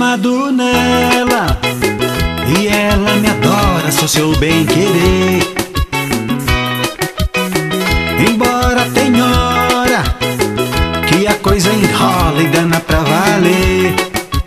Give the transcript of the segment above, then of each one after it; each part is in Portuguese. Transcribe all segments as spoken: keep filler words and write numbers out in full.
amado nela, e ela me adora, sou seu bem-querer. Embora tenha hora que a coisa enrola e dana pra valer.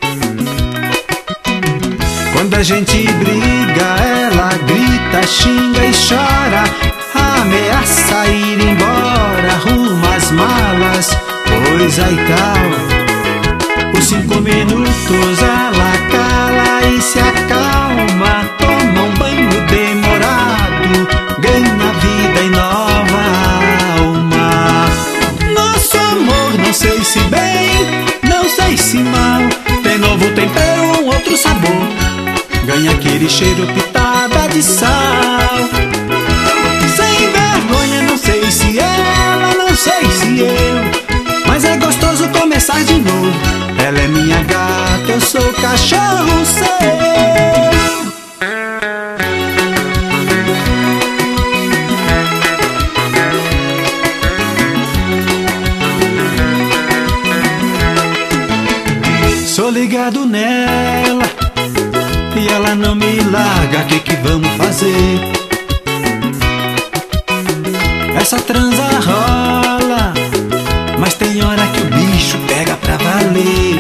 Quando a gente briga, ela grita, xinga e chora, ameaça ir embora, arruma as malas, coisa e tal. Por cinco minutos ela cala e se acalma, toma um banho demorado, ganha vida e nova alma. Nosso amor, não sei se bem, não sei se mal, tem novo tempero, um outro sabor, ganha aquele cheiro pitada de sal. Sem vergonha, não sei se ela, não sei se eu, mas é gostoso começar de novo. Ela é minha gata, eu sou cachorro seu. Sou ligado nela e ela não me larga, que que vamos fazer? Essa transa rola, mas tem hora que o bicho pega pra valer.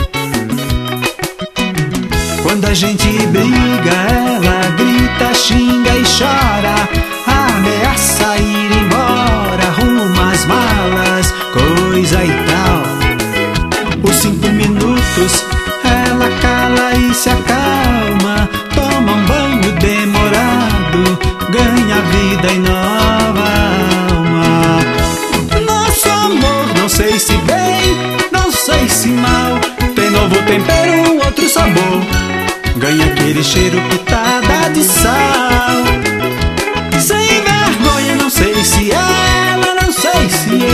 Quando a gente briga, ela grita, xinga e chora, ameaça ir embora, arruma as malas, coisa e tal. Por cinco minutos ela cala e se acalma, toma um banho demorado, ganha vida e nova alma. Nosso amor, não sei se bem, não sei se mal, tem novo tempero, um outro sabor, ganha aquele cheiro pitada de sal. Sem vergonha, não sei se ela, não sei se